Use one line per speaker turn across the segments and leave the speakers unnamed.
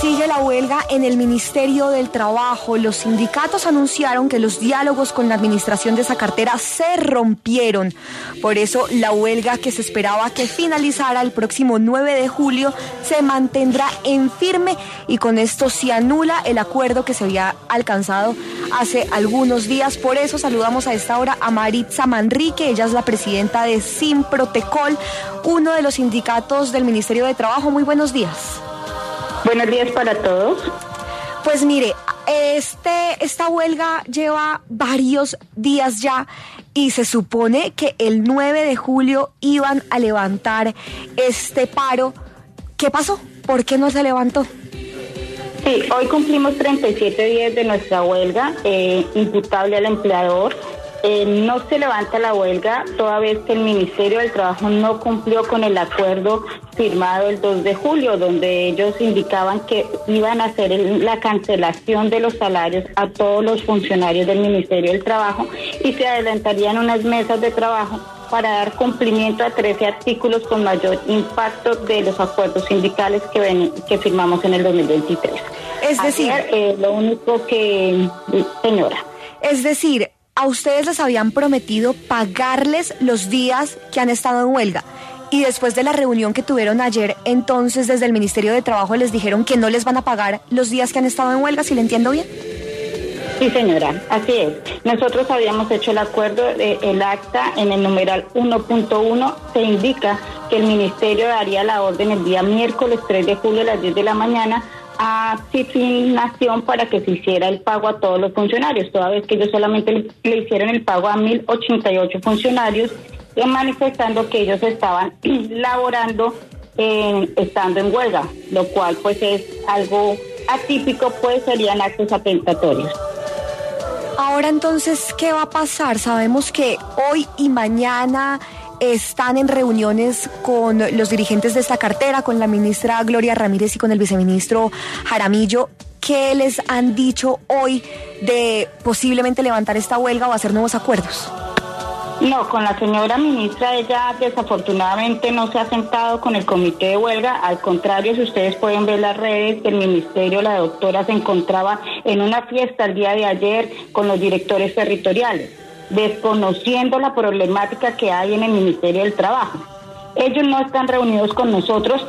Sigue la huelga en el Ministerio del Trabajo. Los sindicatos anunciaron que los diálogos con la administración de esa cartera se rompieron. Por eso la huelga, que se esperaba que finalizara el próximo 9 de julio, se mantendrá en firme, y con esto se anula el acuerdo que se había alcanzado hace algunos días. Por eso saludamos a esta hora a Maritza Manrique. Ella es la presidenta de Simprotecol, uno de los sindicatos del Ministerio de Trabajo. Muy buenos días.
Buenos días para todos.
Pues mire, esta huelga lleva varios días ya, y se supone que el 9 de julio iban a levantar este paro. ¿Qué pasó? ¿Por qué no se levantó?
Sí, hoy cumplimos 37 días de nuestra huelga, imputable al empleador. No se levanta la huelga toda vez que el Ministerio del Trabajo no cumplió con el acuerdo firmado el 2 de julio, donde ellos indicaban que iban a hacer la cancelación de los salarios a todos los funcionarios del Ministerio del Trabajo, y se adelantarían unas mesas de trabajo para dar cumplimiento a 13 artículos con mayor impacto de los acuerdos sindicales que firmamos en el 2023.
Es decir,
lo único que, señora.
Es decir, a ustedes les habían prometido pagarles los días que han estado en huelga, y después de la reunión que tuvieron ayer, entonces desde el Ministerio de Trabajo les dijeron que no les van a pagar los días que han estado en huelga, ¿si le entiendo bien?
Sí, señora, así es. Nosotros habíamos hecho el acuerdo, el acta en el numeral 1.1 se indica que el Ministerio daría la orden el día miércoles 3 de julio a las 10 de la mañana a Nación para que se hiciera el pago a todos los funcionarios, toda vez que ellos solamente le hicieron el pago a 1.088 funcionarios, manifestando que ellos estaban laborando estando en huelga, lo cual pues es algo atípico, pues serían actos atentatorios.
Ahora entonces, ¿qué va a pasar? Sabemos que hoy y mañana están en reuniones con los dirigentes de esta cartera, con la ministra Gloria Ramírez y con el viceministro Jaramillo. ¿Qué les han dicho hoy de posiblemente levantar esta huelga o hacer nuevos acuerdos?
No, con la señora ministra, ella desafortunadamente no se ha sentado con el comité de huelga. Al contrario, si ustedes pueden ver las redes del ministerio, la doctora se encontraba en una fiesta el día de ayer con los directores territoriales, desconociendo la problemática que hay en el Ministerio del Trabajo. Ellos no están reunidos con nosotros,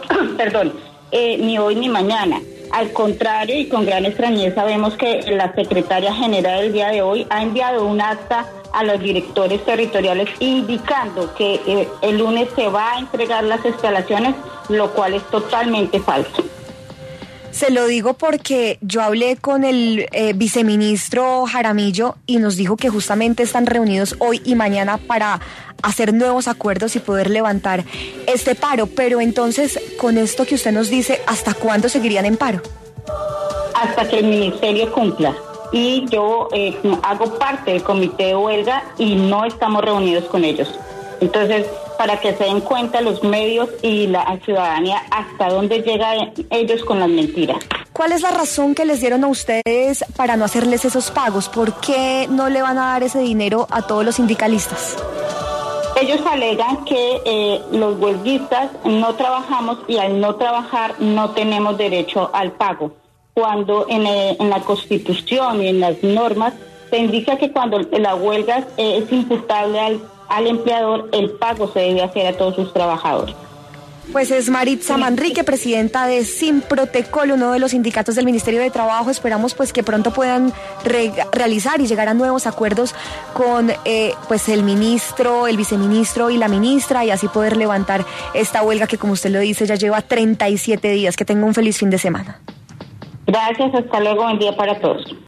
ni hoy ni mañana. Al contrario, y con gran extrañeza, vemos que la secretaria general el día de hoy ha enviado un acta a los directores territoriales indicando que el lunes se va a entregar las instalaciones, lo cual es totalmente falso.
Se lo digo porque yo hablé con el viceministro Jaramillo y nos dijo que justamente están reunidos hoy y mañana para hacer nuevos acuerdos y poder levantar este paro. Pero entonces, con esto que usted nos dice, ¿hasta cuándo seguirían en paro?
Hasta que el ministerio cumpla. Y yo hago parte del comité de huelga y no estamos reunidos con ellos. Entonces, para que se den cuenta los medios y la ciudadanía hasta dónde llegan ellos con las mentiras.
¿Cuál es la razón que les dieron a ustedes para no hacerles esos pagos? ¿Por qué no le van a dar ese dinero a todos los sindicalistas?
Ellos alegan que los huelguistas no trabajamos y al no trabajar no tenemos derecho al pago, cuando en la Constitución y en las normas se indica que cuando la huelga es imputable al empleador, el pago se debe hacer a todos sus trabajadores.
Pues es Maritza Manrique, presidenta de Simprotecol, uno de los sindicatos del Ministerio de Trabajo. Esperamos pues que pronto puedan realizar y llegar a nuevos acuerdos con pues el ministro, el viceministro y la ministra, y así poder levantar esta huelga que, como usted lo dice, ya lleva 37 días. Que tenga un feliz fin de semana.
Gracias, hasta luego, buen día para todos.